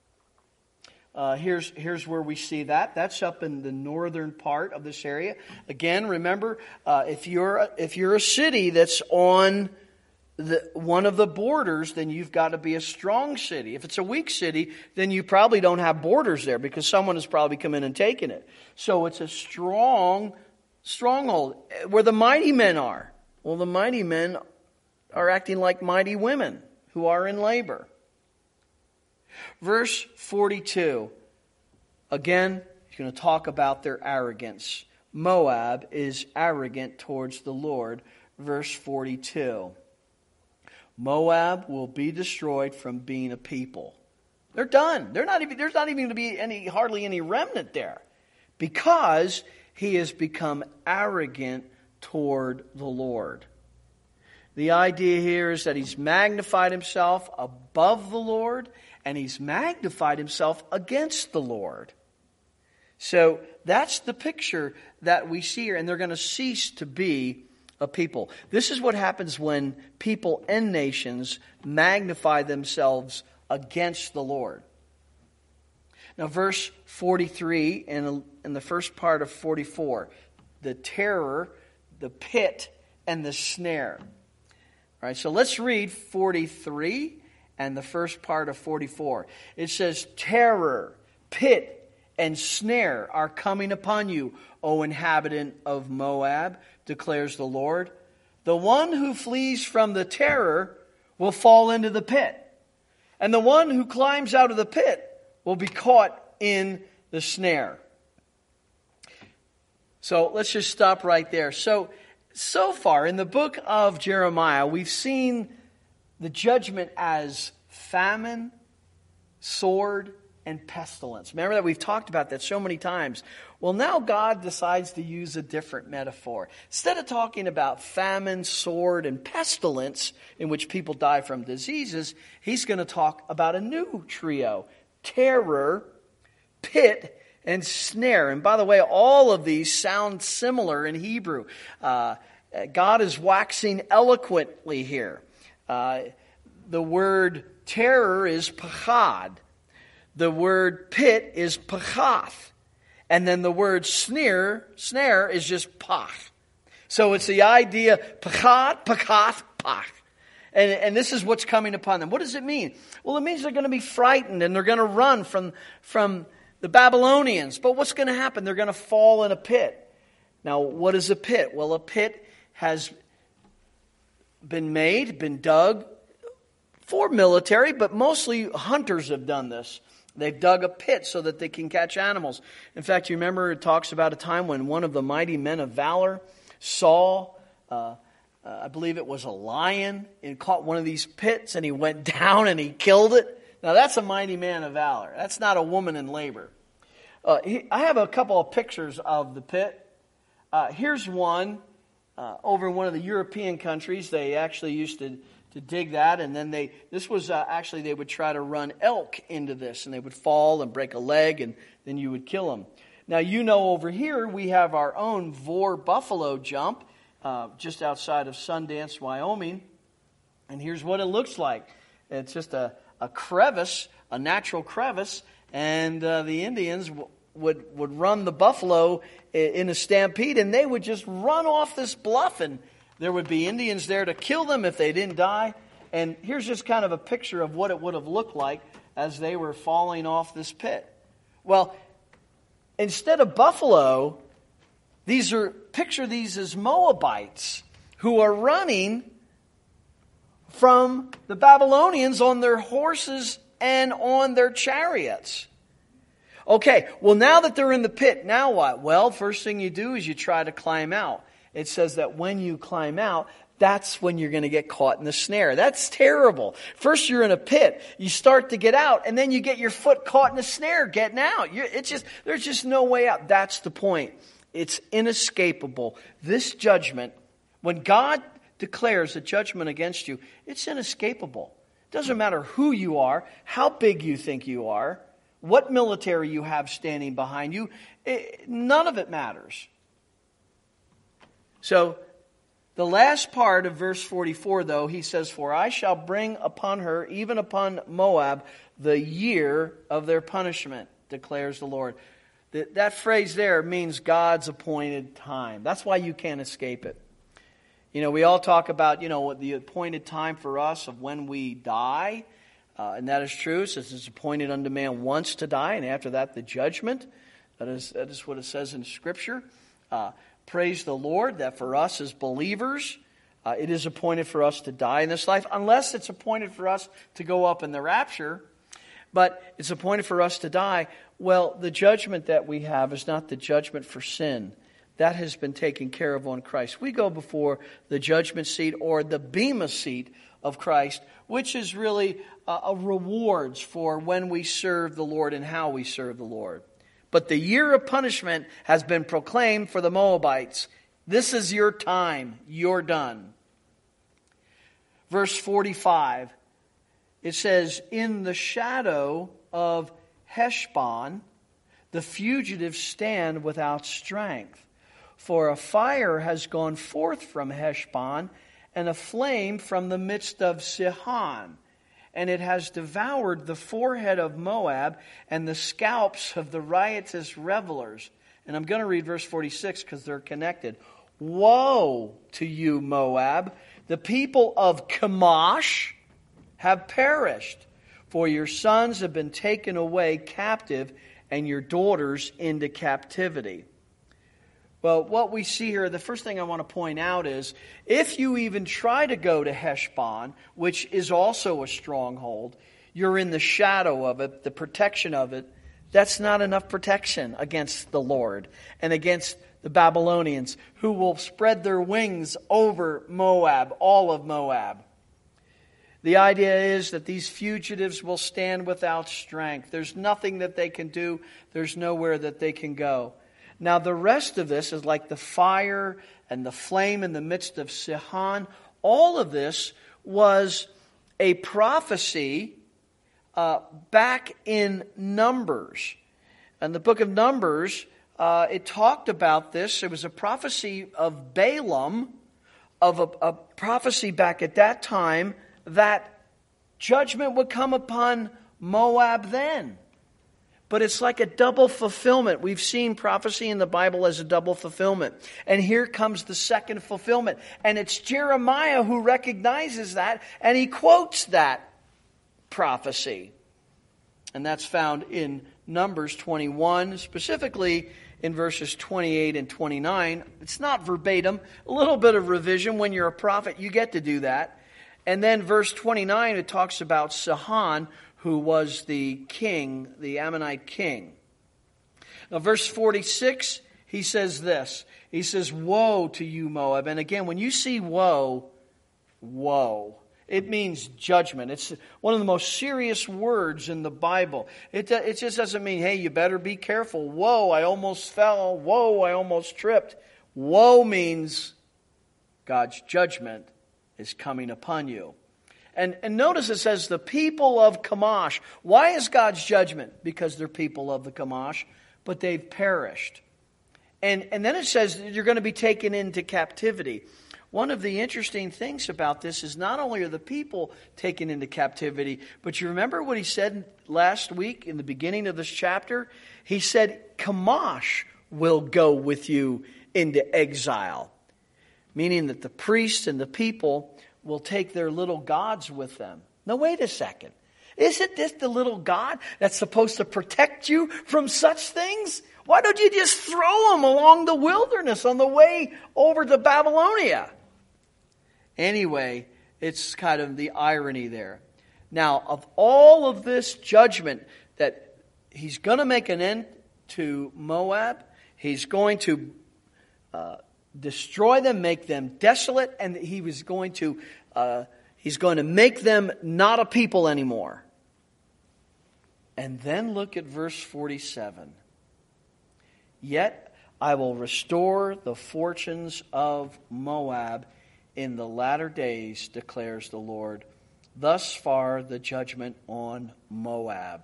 Here's where we see that. That's up in the northern part of this area. Again, remember, if you're a city that's on one of the borders, then you've got to be a strong city. If it's a weak city, then you probably don't have borders there because someone has probably come in and taken it. So it's a stronghold where the mighty men are. Well, the mighty men are acting like mighty women who are in labor. Verse 42, again, he's going to talk about their arrogance. Moab is arrogant towards the Lord. Verse 42, Moab will be destroyed from being a people. They're done. There's not even going to be hardly any remnant there because he has become arrogant toward the Lord. The idea here is that he's magnified himself above the Lord and he's magnified himself against the Lord. So that's the picture that we see here, and they're going to cease to be a people. This is what happens when people and nations magnify themselves against the Lord. Now, verse 43 and the first part of 44, the terror, the pit, and the snare. All right, so let's read 43 and the first part of 44. It says terror, pit, and snare are coming upon you, O inhabitant of Moab, declares the Lord. The one who flees from the terror will fall into the pit, and the one who climbs out of the pit will be caught in the snare. So let's just stop right there. So far in the book of Jeremiah, we've seen the judgment as famine, sword, and pestilence. Remember that we've talked about that so many times. Well, now God decides to use a different metaphor. Instead of talking about famine, sword, and pestilence, in which people die from diseases, he's going to talk about a new trio: terror, pit, and snare. And by the way, all of these sound similar in Hebrew. God is waxing eloquently here. The word terror is pachad. The word pit is pachath. And then the word snare is just pach. So it's the idea pachad, pachath, pach. And this is what's coming upon them. What does it mean? Well, it means they're going to be frightened and they're going to run from the Babylonians. But what's going to happen? They're going to fall in a pit. Now, what is a pit? Well, a pit has been dug for military, but mostly hunters have done this. They've dug a pit so that they can catch animals. In fact, you remember it talks about a time when one of the mighty men of valor saw, I believe it was a lion, and caught one of these pits, and he went down and he killed it. Now that's a mighty man of valor. That's not a woman in labor. I have a couple of pictures of the pit. Here's one over in one of the European countries. They actually used to dig that, and then they would try to run elk into this, and they would fall and break a leg, and then you would kill them. Now, over here we have our own Vor Buffalo Jump just outside of Sundance, Wyoming, and here's what it looks like. It's just a crevice, a natural crevice, and the Indians would run the buffalo in a stampede, and they would just run off this bluff, and there would be Indians there to kill them if they didn't die. And here's just kind of a picture of what it would have looked like as they were falling off this pit. Well, instead of buffalo, picture these as Moabites who are running from the Babylonians on their horses and on their chariots. Okay, well, now that they're in the pit, now what? Well, first thing you do is you try to climb out. It says that when you climb out, that's when you're going to get caught in the snare. That's terrible. First you're in a pit, you start to get out, and then you get your foot caught in a snare getting out. There's just no way out. That's the point. It's inescapable. This judgment, when God declares a judgment against you, it's inescapable. It doesn't matter who you are, how big you think you are, what military you have standing behind you. None of it matters. So, the last part of verse 44, though, he says, "For I shall bring upon her, even upon Moab, the year of their punishment, declares the Lord." That phrase there means God's appointed time. That's why you can't escape it. We all talk about, the appointed time for us of when we die. And that is true. It says it's appointed unto man once to die, and after that the judgment. That is what it says in Scripture. Praise the Lord that for us as believers, it is appointed for us to die in this life, unless it's appointed for us to go up in the rapture. But it's appointed for us to die. Well, the judgment that we have is not the judgment for sin. That has been taken care of on Christ. We go before the judgment seat or the bema seat of Christ, which is really a rewards for when we serve the Lord and how we serve the Lord. But the year of punishment has been proclaimed for the Moabites. This is your time. You're done. Verse 45, it says, "In the shadow of Heshbon, the fugitives stand without strength. For a fire has gone forth from Heshbon, and a flame from the midst of Sihon. And it has devoured the forehead of Moab and the scalps of the riotous revelers." And I'm going to read verse 46 because they're connected. "Woe to you, Moab! The people of Chemosh have perished, for your sons have been taken away captive, and your daughters into captivity. Well, what we see here, the first thing I want to point out is, if you even try to go to Heshbon, which is also a stronghold, you're in the shadow of it, the protection of it. That's not enough protection against the Lord and against the Babylonians, who will spread their wings over Moab, all of Moab. The idea is that these fugitives will stand without strength. There's nothing that they can do. There's nowhere that they can go. Now, the rest of this is like the fire and the flame in the midst of Sihon. All of this was a prophecy back in Numbers. In the book of Numbers, it talked about this. It was a prophecy of Balaam, of a prophecy back at that time, that judgment would come upon Moab then. But it's like a double fulfillment. We've seen prophecy in the Bible as a double fulfillment. And here comes the second fulfillment. And it's Jeremiah who recognizes that, and he quotes that prophecy. And that's found in Numbers 21, specifically in verses 28 and 29. It's not verbatim. A little bit of revision. When you're a prophet, you get to do that. And then verse 29, it talks about Sihon, who was the king, the Ammonite king. Now, verse 46, he says this. He says, "Woe to you, Moab." And again, when you see woe, woe, it means judgment. It's one of the most serious words in the Bible. It just doesn't mean, hey, you better be careful. Whoa, I almost fell. Whoa, I almost tripped. Woe means God's judgment is coming upon you. And notice it says the people of Chemosh. Why is God's judgment? Because they're people of the Chemosh, but they've perished. And then it says you're going to be taken into captivity. One of the interesting things about this is not only are the people taken into captivity, but you remember what he said last week in the beginning of this chapter? He said, Chemosh will go with you into exile. Meaning that the priests and the people will take their little gods with them. Now, wait a second. Isn't this the little God that's supposed to protect you from such things? Why don't you just throw them along the wilderness on the way over to Babylonia? Anyway, it's kind of the irony there. Now, of all of this judgment, that he's going to make an end to Moab, he's going to destroy them, make them desolate, and he's going to make them not a people anymore. And then look at verse 47. "Yet I will restore the fortunes of Moab in the latter days, declares the Lord. Thus far the judgment on Moab."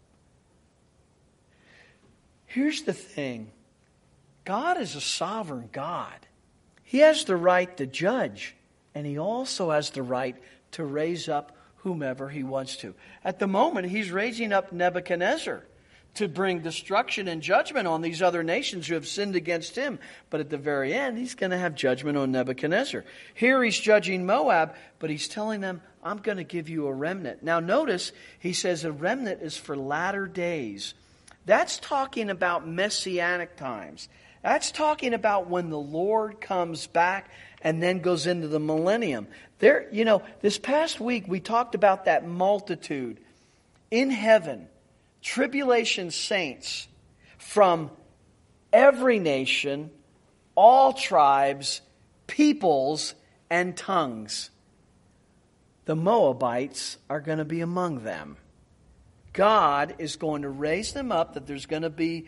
Here's the thing. God is a sovereign God. He has the right to judge, and he also has the right to raise up whomever he wants to. At the moment, he's raising up Nebuchadnezzar to bring destruction and judgment on these other nations who have sinned against him. But at the very end, he's going to have judgment on Nebuchadnezzar. Here he's judging Moab, but he's telling them, I'm going to give you a remnant. Now notice, he says a remnant is for latter days. That's talking about messianic times. That's talking about when the Lord comes back and then goes into the millennium. This past week we talked about that multitude in heaven, tribulation saints from every nation, all tribes, peoples, and tongues. The Moabites are going to be among them. God is going to raise them up, that there's going to be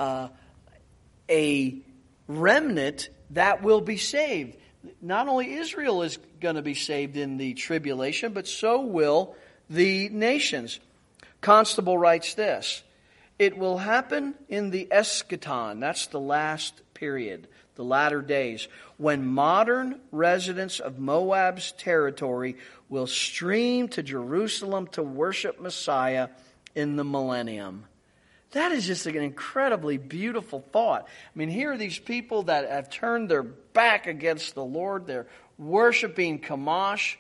a remnant that will be saved. Not only Israel is going to be saved in the tribulation, but so will the nations. Constable writes this: "It will happen in the eschaton," that's the last period, the latter days, "when modern residents of Moab's territory will stream to Jerusalem to worship Messiah in the millennium." That is just an incredibly beautiful thought. I mean, here are these people that have turned their back against the Lord. They're worshiping Chemosh,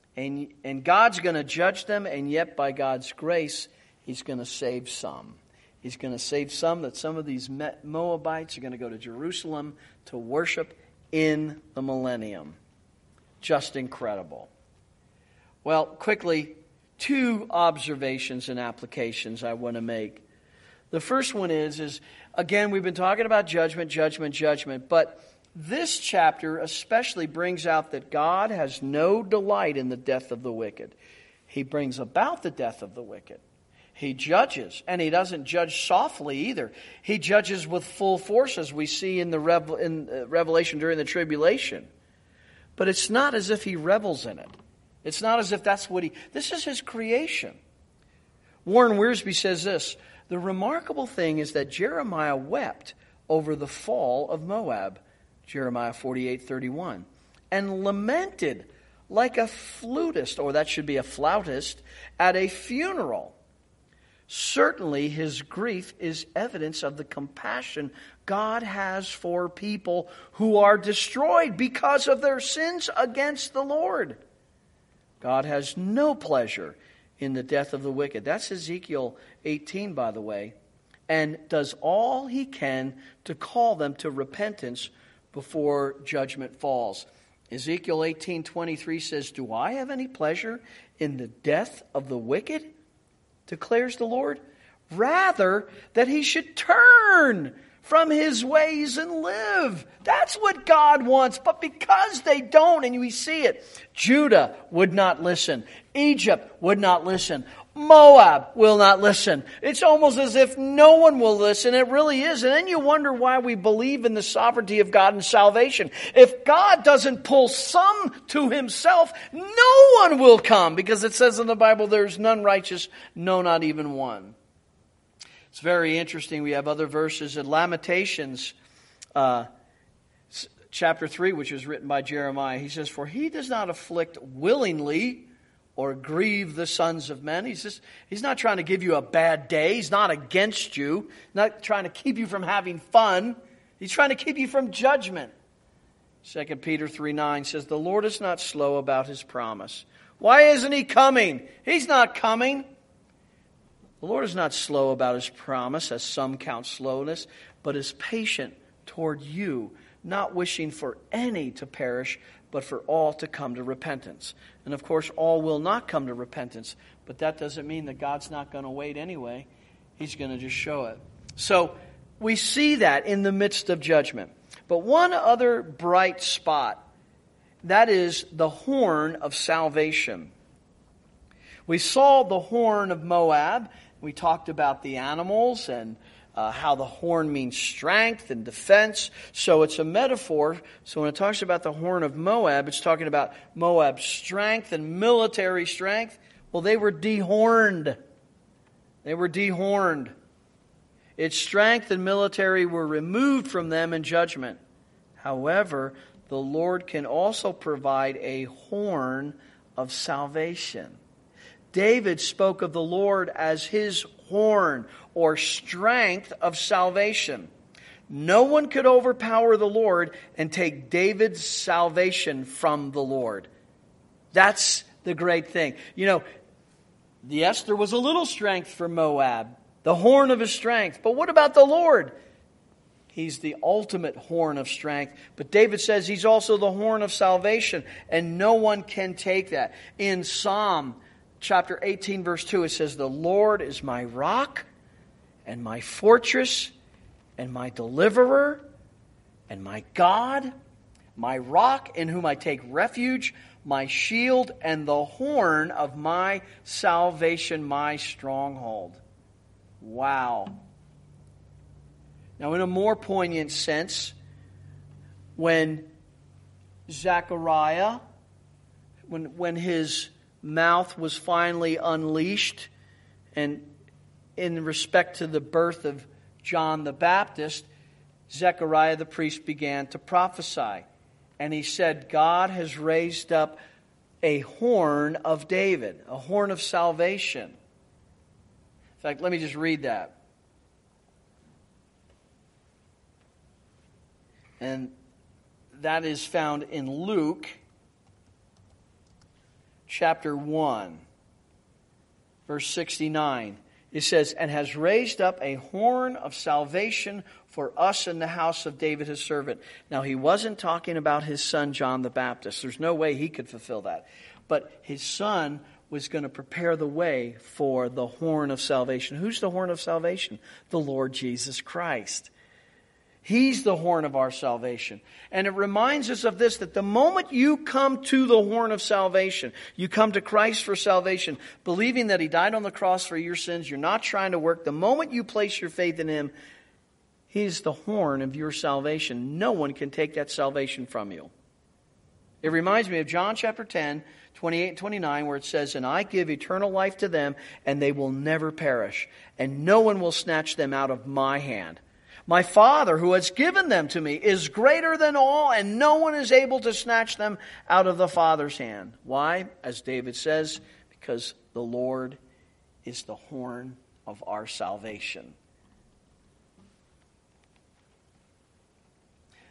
and God's going to judge them, and yet by God's grace, he's going to save some. He's going to save some, that some of these Moabites are going to go to Jerusalem to worship in the millennium. Just incredible. Well, quickly, 2 observations and applications I want to make. The first one is again, we've been talking about judgment, but this chapter especially brings out that God has no delight in the death of the wicked. He brings about the death of the wicked. He judges, and He doesn't judge softly either. He judges with full force, as we see in the Revelation during the tribulation. But it's not as if He revels in it. It's not as if that's what this is His creation. Warren Wiersbe says this: the remarkable thing is that Jeremiah wept over the fall of Moab, Jeremiah 48:31, and lamented like a flutist, or that should be a flautist, at a funeral. Certainly his grief is evidence of the compassion God has for people who are destroyed because of their sins against the Lord. God has no pleasure in the death of the wicked. That's Ezekiel 18, by the way, and does all He can to call them to repentance before judgment falls. Ezekiel 18:23 says, "Do I have any pleasure in the death of the wicked? Declares the Lord. Rather, that he should turn from his ways and live." That's what God wants. But because they don't, and we see it, Judah would not listen. Egypt would not listen. Moab will not listen. It's almost as if no one will listen. It really is. And then you wonder why we believe in the sovereignty of God and salvation. If God doesn't pull some to Himself, no one will come. Because it says in the Bible, there's none righteous, no, not even one. It's very interesting. We have other verses in Lamentations, chapter 3, which was written by Jeremiah. He says, "For He does not afflict willingly or grieve the sons of men." He's not trying to give you a bad day. He's not against you. Not trying to keep you from having fun. He's trying to keep you from judgment. 2 Peter 3:9 says, "The Lord is not slow about His promise." Why isn't He coming? He's not coming. The Lord is not slow about His promise, as some count slowness, but is patient toward you, not wishing for any to perish, but for all to come to repentance. And of course, all will not come to repentance, but that doesn't mean that God's not going to wait anyway. He's going to just show it. So we see that in the midst of judgment. But one other bright spot, that is the horn of salvation. We saw the horn of Moab. We talked about the animals and how the horn means strength and defense. So it's a metaphor. So when it talks about the horn of Moab, it's talking about Moab's strength and military strength. Well, they were dehorned. They were dehorned. Its strength and military were removed from them in judgment. However, the Lord can also provide a horn of salvation. David spoke of the Lord as His horn or strength of salvation. No one could overpower the Lord and take David's salvation from the Lord. That's the great thing. You know, yes, there was a little strength for Moab, the horn of his strength. But what about the Lord? He's the ultimate horn of strength. But David says He's also the horn of salvation, and no one can take that. In Psalm chapter 18, verse 2, it says, "The Lord is my rock and my fortress and my deliverer and my God, my rock in whom I take refuge, my shield and the horn of my salvation, my stronghold." Wow. Now, in a more poignant sense, when Zechariah, when his mouth was finally unleashed, and in respect to the birth of John the Baptist, Zechariah the priest began to prophesy. And he said, God has raised up a horn of David, a horn of salvation. In fact, let me just read that. And that is found in Luke chapter 1, verse 69. It says, and has raised up a horn of salvation for us in the house of David his servant. Now he wasn't talking about his son John the Baptist. There's no way he could fulfill that. But his son was going to prepare the way for the horn of salvation. Who's the horn of salvation? The Lord Jesus Christ. He's the horn of our salvation. And it reminds us of this, that the moment you come to the horn of salvation, you come to Christ for salvation, believing that He died on the cross for your sins, you're not trying to work. The moment you place your faith in Him, He's the horn of your salvation. No one can take that salvation from you. It reminds me of John chapter 10, 28 and 29, where it says, and I give eternal life to them, and they will never perish, and no one will snatch them out of my hand. My Father, who has given them to me, is greater than all, and no one is able to snatch them out of the Father's hand. Why? As David says, because the Lord is the horn of our salvation.